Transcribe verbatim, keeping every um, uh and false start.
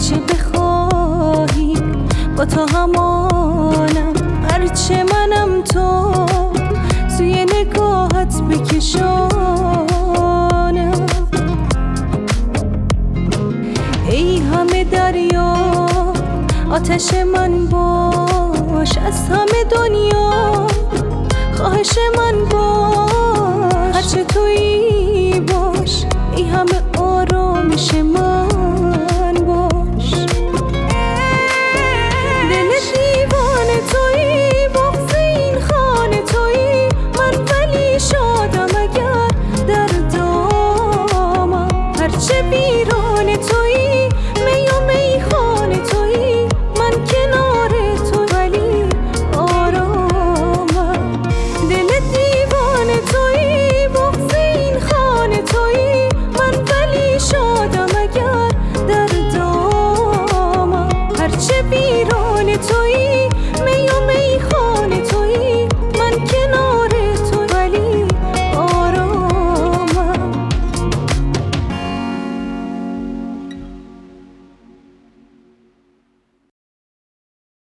هرچه بخواهی با تو همانم، هرچه منم تو سوی نگاهت بکشانم. ای همه دریا آتش من باش، از همه دنیا خواهش من باش، هرچه تویی باش، ای همه آرامش من.